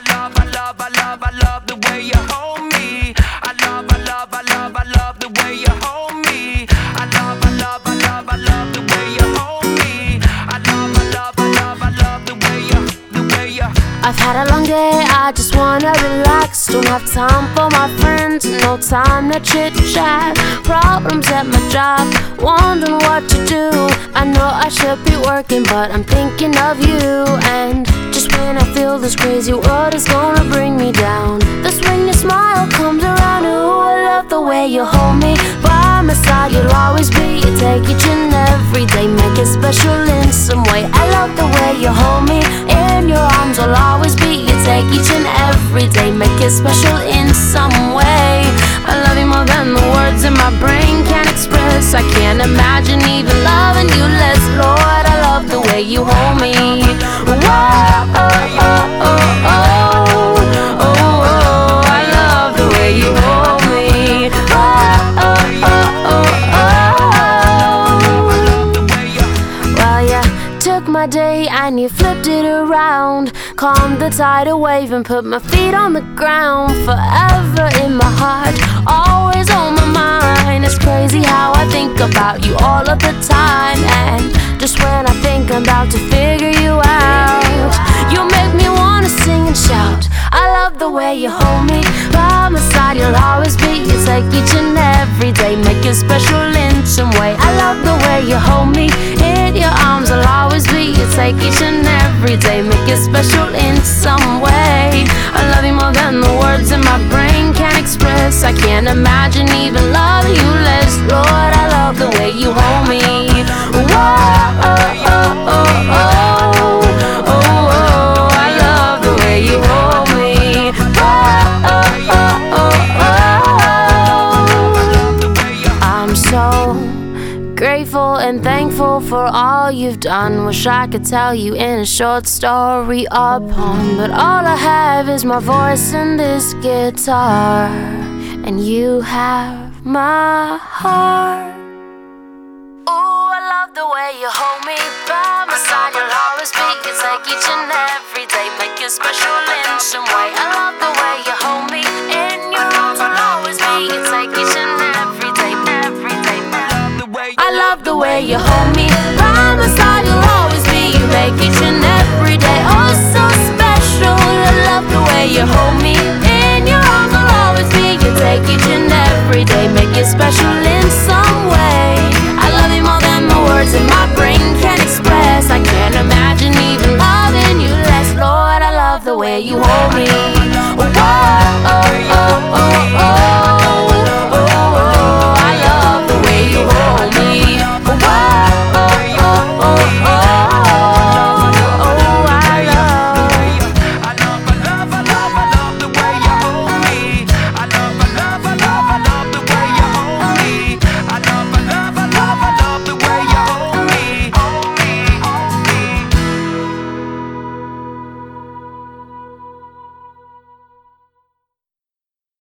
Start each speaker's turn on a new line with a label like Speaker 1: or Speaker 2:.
Speaker 1: I love the way you hold me. I love the way you hold me. I love the way you hold me. I love the way you.
Speaker 2: I've had a long day, I just wanna relax. Don't have time for my friends, no time to chit chat. Problems at my job, wondering what to do. I know I should be working, but I'm thinking of you. And just when I feel this crazy world is gonna bring me down, that's when your smile comes around. Ooh, I love the way you hold me. By my side you'll always be. You take each and every day, make it special in some way. I love the way you hold me. In your arms I'll always be. You take each and every day, make it special in some way. I love you more than the words in my brain can express. I can't imagine even loving you less. Lord, I love the way you hold me. Whoa, oh, oh, oh, oh, oh, oh, I love the way you hold me. Oh, oh, oh, oh, oh. Well, you took my day and you flipped it around, calmed the tidal wave and put my feet on the ground. Forever in my heart, always on my mind. It's crazy how I think about you all of the time. And just when I think I'm about to figure you out, you make me wanna sing and shout. I love the way you hold me. By my side you'll always be. You take each and every day, make it special in some way. I love the way you hold me. In your arms I'll always be. You take each and every day, make it special in some way. I love you more than the words in my brain can express. I can't imagine even loving you less. Lord, I love the way you hold me. Whoa, oh, oh, oh, oh, oh, oh, I love the way you hold me. Whoa, oh, oh, oh, oh. I'm so grateful and thankful for all you've done. Wish I could tell you in a short story or poem, but all I have is my voice and this guitar, and you have my heart. Ooh, I love the way you hold me. By my side you'll always be. You take each and every day, make it special in some way. I love the way you hold me. In your arms I'll always be. You take each and every day, every day. I love the way you hold me. By my side you'll always be. You make each and every day oh so special. I love the way you hold me. In your arms I'll always be. You take each and every day, make it special in some way. I love you more than the words in my brain can express. I can't imagine even loving you less. Lord, I love the way you hold me.